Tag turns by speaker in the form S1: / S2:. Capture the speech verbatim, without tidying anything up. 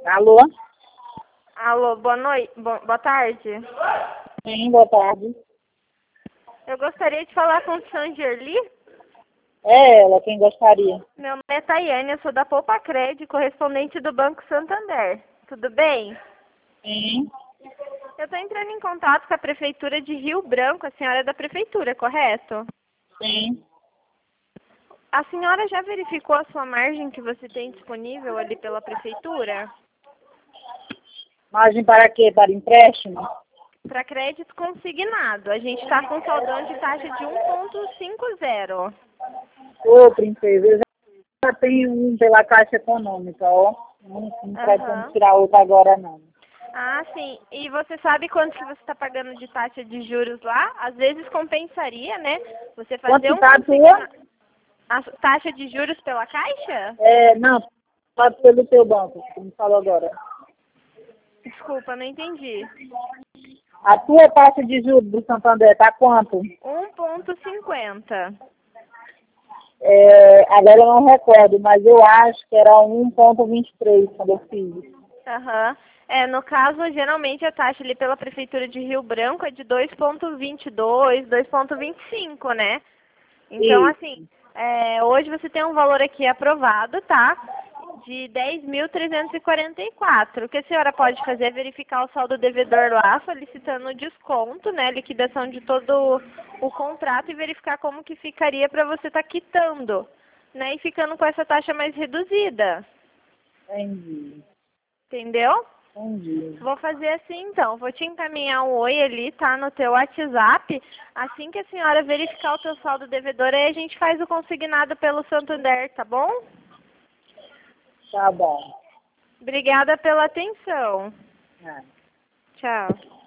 S1: Alô?
S2: Alô, boa noite, bo boa tarde.
S1: Sim, boa tarde.
S2: Eu gostaria de falar com o Sangerli.
S1: É ela quem gostaria.
S2: Meu nome é Tayane, eu sou da Poupa Cred, correspondente do Banco Santander. Tudo bem?
S1: Sim,
S2: Eu estou entrando em contato com a Prefeitura de Rio Branco, a senhora é da Prefeitura, correto?
S1: sim.
S2: A senhora já verificou a sua margem que você tem disponível ali pela Prefeitura?
S1: Margem para quê? Para empréstimo?
S2: Para crédito consignado, a gente está com saldão de taxa de um ponto cinquenta.
S1: Ô, princesa, eu já tenho um pela Caixa Econômica, ó. Não, não pretendo
S2: Aham.
S1: tirar outro agora, não.
S2: Ah, sim. E você sabe quanto que você está pagando de taxa de juros lá? Às vezes compensaria, né? Você
S1: Quanto
S2: fazer
S1: que
S2: um
S1: tá a tua?
S2: consignado. A taxa de juros pela Caixa?
S1: É, não, pode pelo teu banco, que me falou agora.
S2: Desculpa, não entendi.
S1: A tua taxa de juros do Santander tá quanto?
S2: um ponto cinquenta.
S1: É, agora eu não recordo, mas eu acho que era um ponto vinte e três quando eu fiz.
S2: Aham. É, no caso, geralmente a taxa ali pela Prefeitura de Rio Branco é de dois ponto vinte e dois, dois ponto vinte e cinco, né? Então, assim,
S1: Isso.
S2: é, hoje você tem um valor aqui aprovado, tá? De dez mil trezentos e quarenta e quatro. O que a senhora pode fazer é verificar o saldo devedor lá, solicitando o desconto, né? Liquidação de todo o contrato e verificar como que ficaria para você estar quitando, né? E ficando com essa taxa mais reduzida.
S1: Entendi.
S2: Entendeu?
S1: Entendi.
S2: Vou fazer assim então, vou te encaminhar um oi ali, tá, no teu WhatsApp. Assim que a senhora verificar o teu saldo devedor, aí a gente faz o consignado pelo Santander, tá bom?
S1: Tá bom.
S2: Obrigada pela atenção.
S1: É.
S2: Tchau.